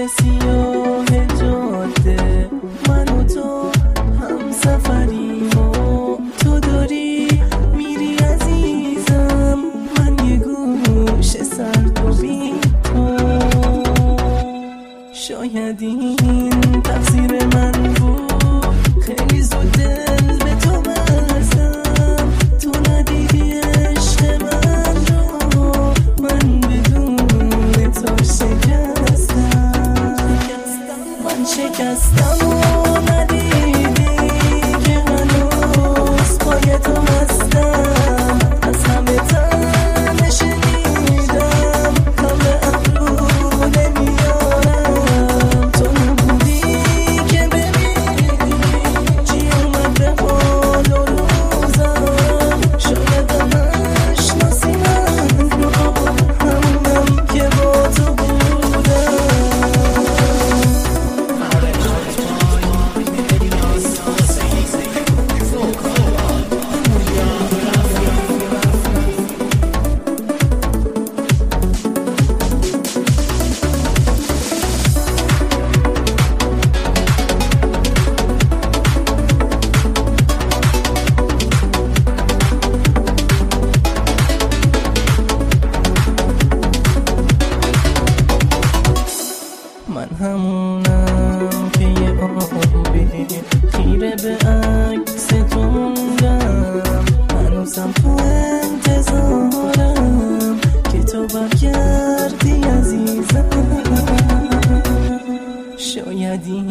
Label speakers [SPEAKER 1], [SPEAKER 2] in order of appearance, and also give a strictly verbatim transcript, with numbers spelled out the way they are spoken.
[SPEAKER 1] سیاه جاده، من و تو هم سفریم و تو داری میری عزیزم، من یه گوش سر تو بی تو. شاید این تقصیر من بود، خیلی زود دل به تو بستم، تو ندیدی عشق من رو، من بدون تو شکستم. من شکستم و ندیدی که هنوز پای تو هستم، از همه تن شنیدم کم به ابرو نمیارم. تو نبودی که ببینی چی اومد به حال و روزم، شاید هم نشناسی من رو، همونم که با تو بودم. من همونم که یه آبی خیره به عکس تو موندم، هنوزم تو انتظارم که تو برگردی عزیزم. شاید این